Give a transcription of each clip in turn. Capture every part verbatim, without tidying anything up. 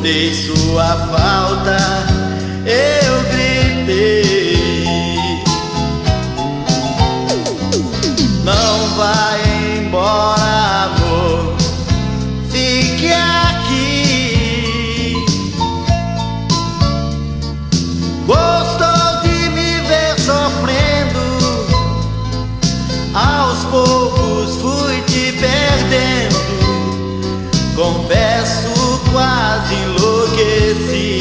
Escutei sua falta, eu gritei. Não vai embora, amor, fique aqui. Gostou de me ver sofrendo, aos poucos fui te perdendo. Confesso, quase enlouqueci.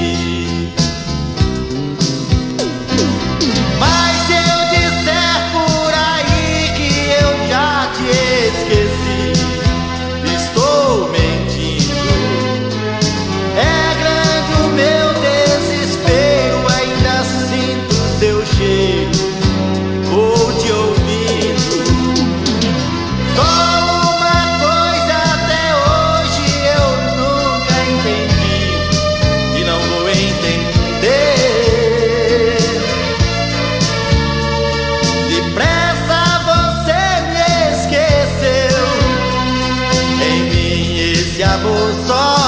Mas se eu disser por aí que eu já te esqueci, estou mentindo. É grande o meu desespero, ainda sinto seu cheiro, vou te ouvindo. Só uma coisa até hoje eu nunca entendi e não vou entender. Depressa você me esqueceu, em mim esse amor só